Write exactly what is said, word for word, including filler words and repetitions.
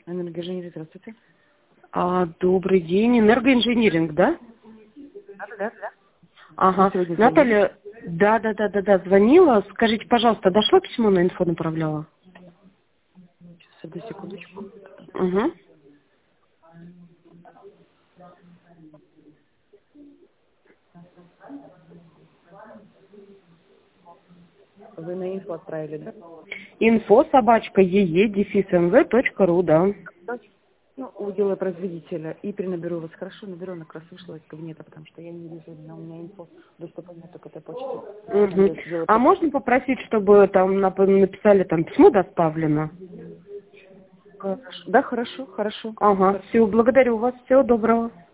Энергоинженерия, здравствуйте. А, добрый день. Энергоинжиниринг, да? Да, да, да. Ага. Наталья, да, да, да, да, да, звонила. Скажите, пожалуйста, дошло письмо, на инфо направляла? Сейчас, одну секундочку. Угу. Вы на инфо отправили, да? Инфо собачка ee дефис мв точка ру, да. Ну, у дела производителя. И перенаберу вас. Хорошо, наберу, она как раз вышла из кабинета, потому что я не вижу, у меня инфо доступа нету к этой почте. Угу. А можно попросить, чтобы там нап- написали там письмо доставлено? Хорошо. Да, хорошо, хорошо. Ага, все, благодарю вас, всего доброго.